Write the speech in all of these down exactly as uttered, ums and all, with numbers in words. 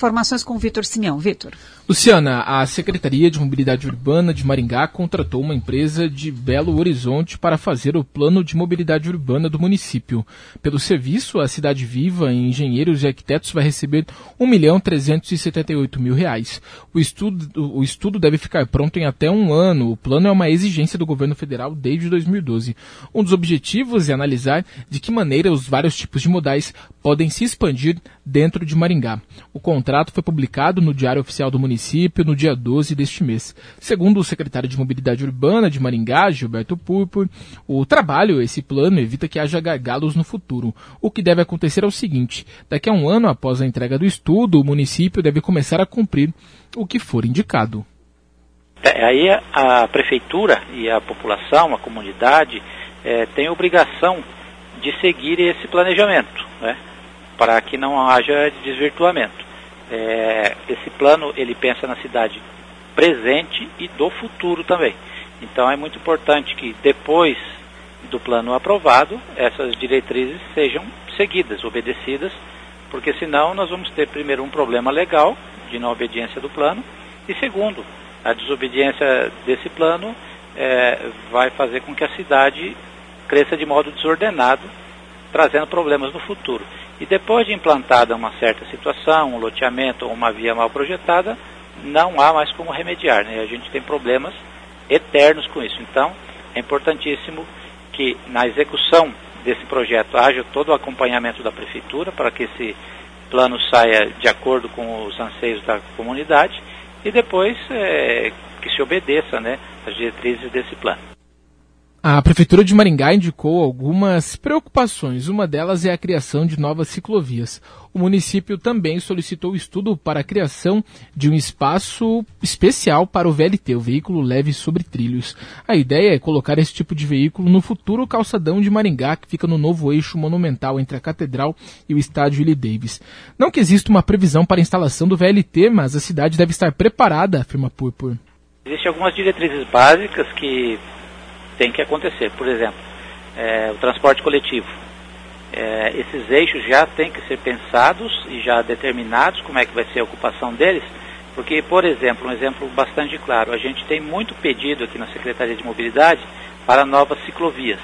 Informações com o Vitor Simeão. Vitor. Luciana, a Secretaria de Mobilidade Urbana de Maringá contratou uma empresa de Belo Horizonte para fazer o plano de mobilidade urbana do município. Pelo serviço, a Cidade Viva, engenheiros e arquitetos, vai receber um milhão trezentos e setenta e oito mil reais. O estudo, o estudo deve ficar pronto em até um ano. O plano é uma exigência do governo federal desde dois mil e doze. Um dos objetivos é analisar de que maneira os vários tipos de modais podem se expandir dentro de Maringá. O contrato foi publicado no Diário Oficial do Município no dia doze deste mês. Segundo o secretário de Mobilidade Urbana de Maringá, Gilberto Purpur, o trabalho, esse plano, evita que haja gargalos no futuro. O que deve acontecer é o seguinte: daqui a um ano após a entrega do estudo, o município deve começar a cumprir o que for indicado. É, aí a prefeitura e a população, a comunidade, é, tem obrigação de seguir esse planejamento, né, para que não haja desvirtuamento. É, esse plano, ele pensa na cidade presente e do futuro também. Então é muito importante que depois do plano aprovado, essas diretrizes sejam seguidas, obedecidas, porque senão nós vamos ter primeiro um problema legal de não obediência do plano e segundo, a desobediência desse plano é, vai fazer com que a cidade cresça de modo desordenado, trazendo problemas no futuro. E depois de implantada uma certa situação, um loteamento ou uma via mal projetada, não há mais como remediar, né? A gente tem problemas eternos com isso. Então, é importantíssimo que na execução desse projeto haja todo o acompanhamento da prefeitura para que esse plano saia de acordo com os anseios da comunidade e depois é, que se obedeça, né, as diretrizes desse plano. A Prefeitura de Maringá indicou algumas preocupações. Uma delas é a criação de novas ciclovias. O município também solicitou estudo para a criação de um espaço especial para o V L T, o veículo leve sobre trilhos. A ideia é colocar esse tipo de veículo no futuro calçadão de Maringá, que fica no novo eixo monumental entre a Catedral e o estádio Willie Davis. Não que exista uma previsão para a instalação do V L T, mas a cidade deve estar preparada, afirma Purpur. Existem algumas diretrizes básicas que tem que acontecer. Por exemplo, é, o transporte coletivo. É, esses eixos já têm que ser pensados e já determinados como é que vai ser a ocupação deles, porque, por exemplo, um exemplo bastante claro, a gente tem muito pedido aqui na Secretaria de Mobilidade para novas ciclovias.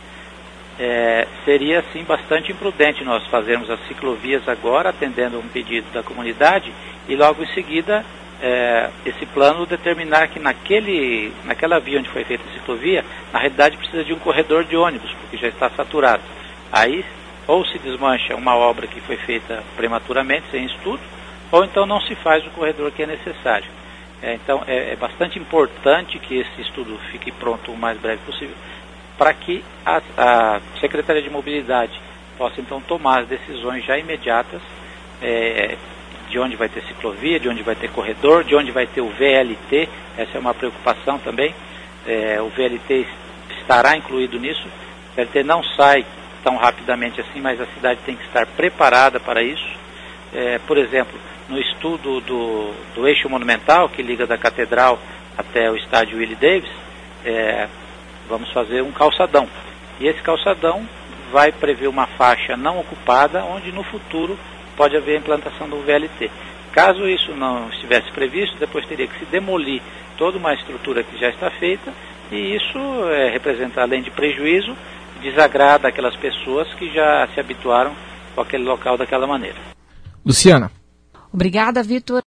É, seria, assim, bastante imprudente nós fazermos as ciclovias agora, atendendo um pedido da comunidade, e logo em seguida É, esse plano determinar que naquele, naquela via onde foi feita a ciclovia, na realidade precisa de um corredor de ônibus, porque já está saturado. Aí, ou se desmancha uma obra que foi feita prematuramente, sem estudo, ou então não se faz o corredor que é necessário. É, então, é, é bastante importante que esse estudo fique pronto o mais breve possível, para que a, a Secretaria de Mobilidade possa, então, tomar as decisões já imediatas, é, de onde vai ter ciclovia, de onde vai ter corredor, de onde vai ter o V L T, essa é uma preocupação também, é, o V L T estará incluído nisso, o V L T não sai tão rapidamente assim, mas a cidade tem que estar preparada para isso. É, por exemplo, no estudo do, do eixo monumental, que liga da Catedral até o estádio Willie Davis, é, vamos fazer um calçadão, e esse calçadão vai prever uma faixa não ocupada, onde no futuro pode haver a implantação do V L T. Caso isso não estivesse previsto, depois teria que se demolir toda uma estrutura que já está feita, e isso é, representa, além de prejuízo, desagrada aquelas pessoas que já se habituaram com aquele local daquela maneira. Luciana. Obrigada, Vitor.